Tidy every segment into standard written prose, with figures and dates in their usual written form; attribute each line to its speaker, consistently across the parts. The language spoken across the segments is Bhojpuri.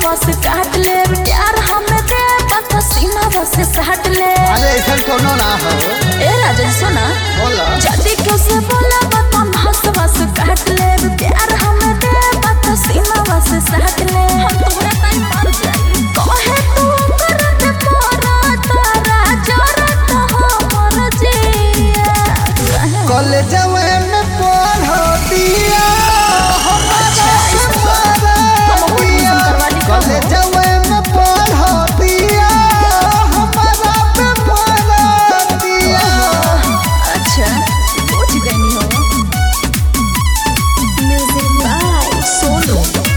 Speaker 1: सीनावा से काट ले प्यार हमें दे तो सीनावा से काट ले।
Speaker 2: अरे ऐसा कोनो ना हो।
Speaker 1: ए राजन सुना
Speaker 2: बोला
Speaker 1: जल्दी क्यों से बोला बता हंसवा से काट ले प्यार हमें दे तो सीनावा से काट ले। हम तोहरा ताई मर जाई कहे तू करत मोरा तारा जरत हमर जिया
Speaker 2: कॉलेजवे में पढ़तिया कॉलेजवे में पढ़तिया हमारा पे पढ़तिया।
Speaker 1: अच्छा पूछ गई हो। Music by Sonu.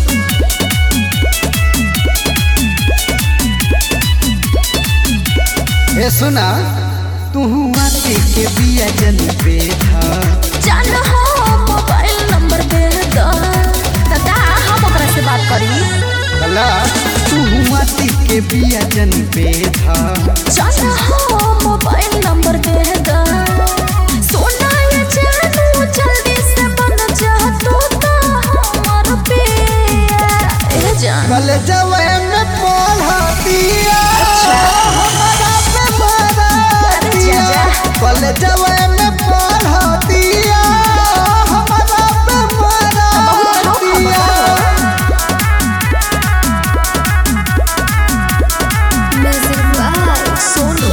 Speaker 2: ए सुना तू आके के बिया जन पे था
Speaker 1: जान हो मोबाइल नंबर दे दो दादा हम ओकरा से बात करी।
Speaker 2: कला तू आके के बिया जन पे था
Speaker 1: जान हो मोबाइल नंबर दे दो सोना ये जानू जल्दी से बन जा तू तो हमार पिया। ए जान
Speaker 2: कॉलेजवे में पढ़तिया हमारा पे पढ़तिया कॉलेजवे में पढ़तिया हमारा पे पढ़तिया।
Speaker 1: Music by Sonu.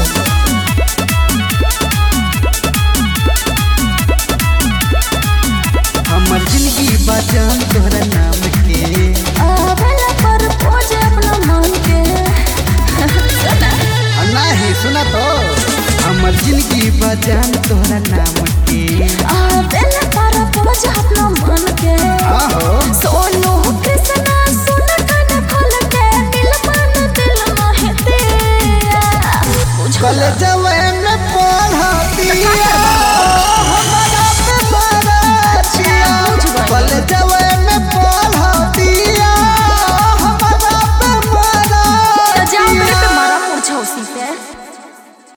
Speaker 2: हमर जिंदगी बजान तोहरा नाम के
Speaker 1: आवेला पर खोज अपना मन के सुना
Speaker 2: नहीं सुना तो हमर जिंदगी बजान तोहरा नाम